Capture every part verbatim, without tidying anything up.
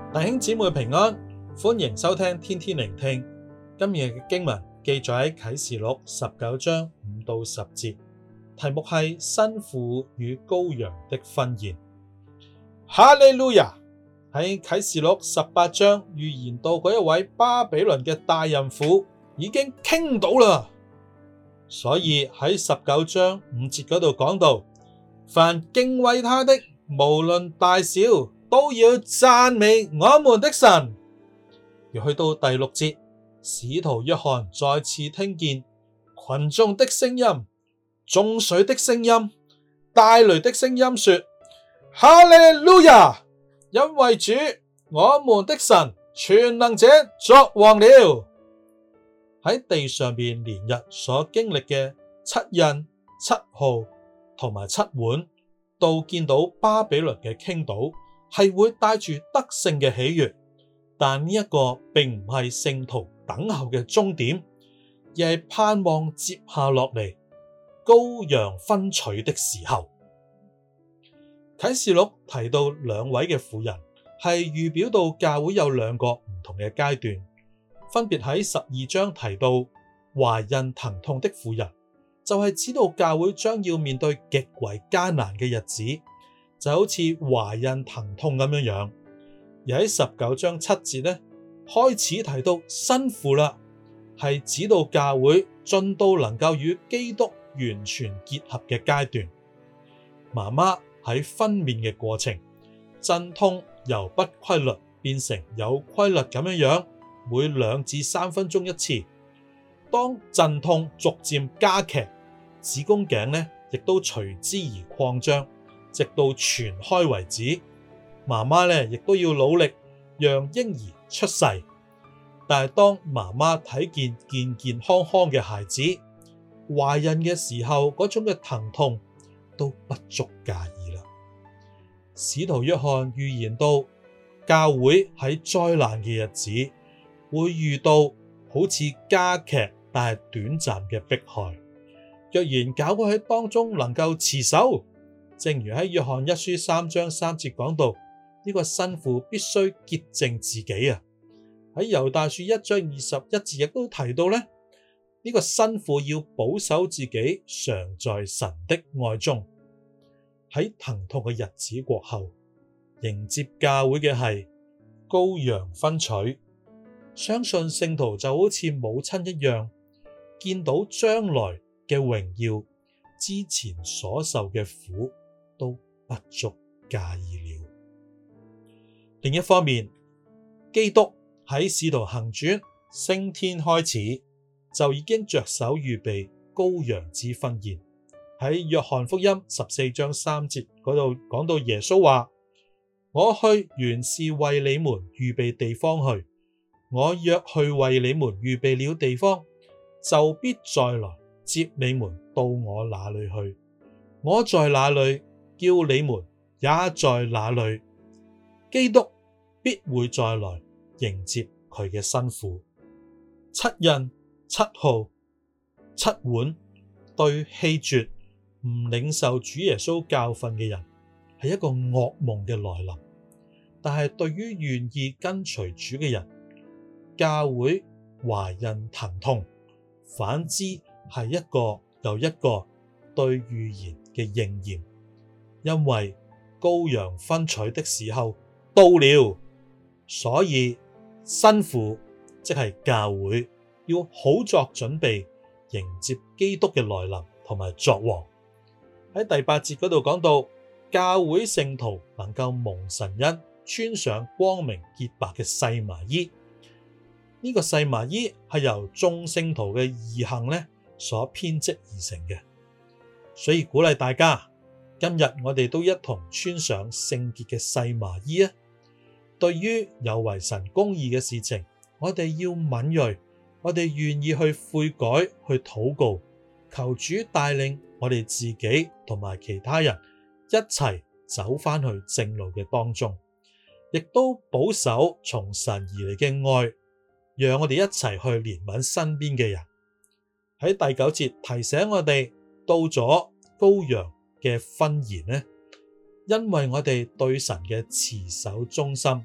弟兄姊妹平安，歡迎收聽天天靈聽。今日嘅經文記載喺啟示錄十九章五到十節，題目係新婦與羔羊的婚宴。哈利路亞！喺啟示錄十八章預言到嗰一位巴比倫嘅大淫婦已經傾倒啦，所以喺十九章五節嗰度講到，凡敬畏他的，無論大小，都要讚美我們的神。而去到第六節，使徒約翰再次聽見群眾的聲音、眾水的聲音、大雷的聲音說：哈利路亞！因為主我們的神全能者作王了。喺地上邊連日所經歷嘅七印、七號同埋七碗，到見到巴比倫嘅傾倒，係會帶住得勝嘅喜悅，但呢一個並唔係聖徒等候嘅終點，而係盼望接下落嚟羔羊婚娶的時候。啟示錄提到兩位嘅婦人，係預表到教會有兩個唔同嘅階段，分別喺十二章提到懷孕疼痛的婦人，就係指到教會將要面對極為艱難嘅日子，就好似懷孕疼痛咁樣樣。而喺十九章七節呢，開始提到新婦啦，係指到教會進到能夠與基督完全結合嘅階段。媽媽喺分娩嘅過程，陣痛由不規律變成有規律咁樣樣，每兩至三分鐘一次。當陣痛逐漸加劇，子宮頸呢亦都隨之而擴張，直到全開為止。媽媽呢亦都要努力讓嬰兒出世，但係當媽媽睇見健健康康嘅孩子，懷孕嘅時候嗰種嘅疼痛都不足介意啦。使徒約翰預言到教會喺災難嘅日子會遇到好似加劇但係短暫嘅迫害，若然教會喺當中能夠持守，正如喺約翰一書三章三節講到，呢、這個新婦必須潔淨自己啊。喺猶大書一章二十一節亦都提到咧，呢、這個新婦要保守自己常在神的愛中。喺疼痛嘅日子過後，迎接教會嘅係羔羊婚娶。相信聖徒就好似母親一樣，見到將來嘅榮耀，之前所受嘅苦都不足介意了。另一方面，基督喺使徒行傳升天開始，就已經着手預備羔羊之婚宴。喺約翰福音十四章三節嗰度講到，耶穌話：我去原是為你們預備地方去，我若去為你們預備了地方，就必再來接你們到我那裏去。我在哪裏，叫你們也在哪裏。基督必會再來迎接佢嘅新婦。七印、七號、七碗，對棄絕唔領受主耶穌教訓嘅人係一個噩夢嘅來臨，但係對於願意跟隨主嘅人，教會懷孕疼痛，反之係一個又一個對預言嘅應驗。因為羔羊婚娶的時候到了，所以新婦即係教會要好作準備迎接基督嘅來臨同埋作王。喺第八節嗰度講到，教會聖徒能夠蒙神恩，穿上光明潔白嘅細麻衣。呢、這個細麻衣係由眾聖徒嘅義行咧所編織而成嘅，所以鼓勵大家，今日我哋都一同穿上聖潔嘅細麻衣啊！對於有違神公義嘅事情，我哋要敏銳，我哋願意去悔改，去禱告，求主帶領我哋自己同埋其他人一齊走返去正路嘅當中，亦都保守從神而嚟嘅愛，讓我哋一齊去憐憫身邊嘅人。喺第九節提醒我哋，到咗羔羊嘅婚筵呢，因為我哋對神嘅持守忠心，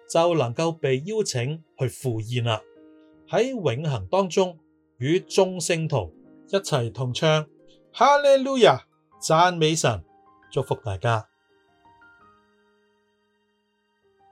就能夠被邀請去赴宴啦，喺永恆當中與眾聖徒一齊同唱哈利路亞，讚美神，祝福大家。